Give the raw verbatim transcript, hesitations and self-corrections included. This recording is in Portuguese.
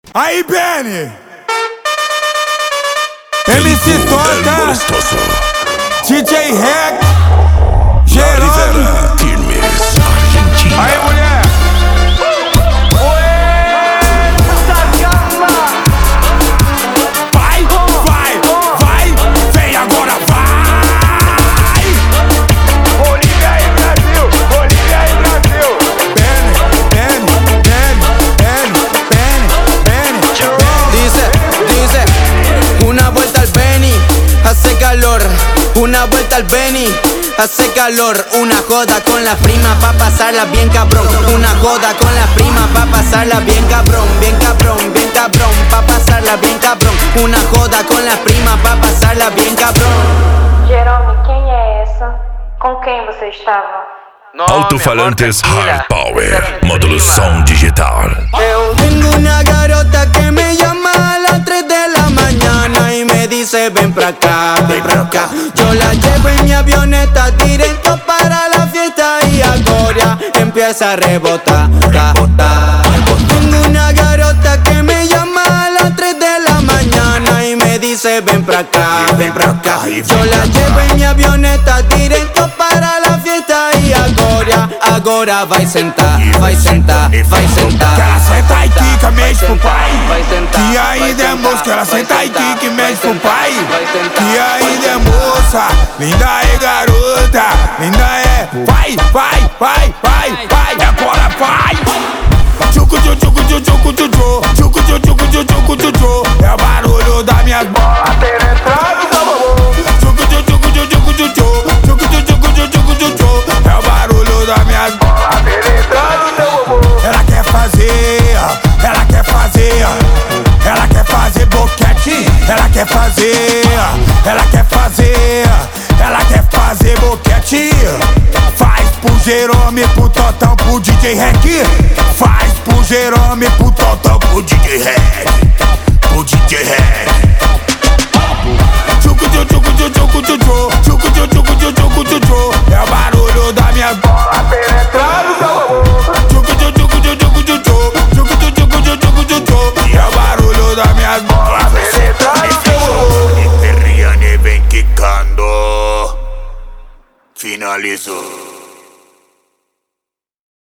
Aí, Benny! M C Tota, D J Reg, Geraldo, aí, mulher! Vai, vai, vai, vem agora, vai! Bolívia aí, Brasil, Bolívia aí, Brasil! Benny, Benny, Benny, Benny, Benny, Benny. Dice, dice, una vuelta al Benny, hace calor. Una vuelta al Benny, hace calor. Una joda con las primas pa' pasarla bien cabrón. Una joda con las primas pa' pasarla bien cabrón. Bien cabrón, bien cabrón, pa' pasarla bien cabrón. Una joda con las primas pa' pasarla bien cabrón. Jerome, quem é essa? Com quem você estava? Alto-falantes High Power, módulo som digital. Eu tengo una garota que me llama a las tres de la mañana y me dice ven pra acá, ven pra acá. Yo la llevo en mi avioneta directo para la fiesta y ahora empieza a rebotar, rebotar. Tengo una garota que me llama a las tres de la mañana y me dice ven pra acá, ven pra acá. Yo la llevo en mi avioneta directo para la fiesta y agora, agora vai sentar, vai sentar, vai sentar. Que ela senta e quica, mexe pro pai. Vai sentar, Que ainda é moça, que ela senta e quica e mexe pro pai. Que ainda é moça, linda é garota, linda é. Vai, vai, vai, vai, vai, agora vai. Tchucu, tchucu, tchucu, tchucu, tchucu, tchucu, tchucu, tchucu, tchucu. É o barulho das minhas bolas penetrando no bumbum. Tchucu, tchucu, tchucu, tchucu, tchucu, tchucu, tchucu, tchucu. É o barulho das minhas bolas penetrando no bumbum. Ela quer fazer, ela quer fazer, ela quer fazer boquete. Ela quer fazer, ela quer fazer, ela quer fazer boquete. Faz pro Jerome, pro Totão, pro D J Reg. Faz pro Jerome, pro Totão, pro D J Reg. Pro D J Reg. Tchucu, tchucu, tchucu, tchucu, tchucu, tchucu, tchucu, tchucu, tchucu. É o barulho das minhas bolas penetrando no bumbum. Tchucu, tchucu, tchucu, tchucu, tchucu, tchucu, tchucu, tchucu. É o barulho das minhas bolas penetrando no bumbum. Riane vem quicando, finalizou.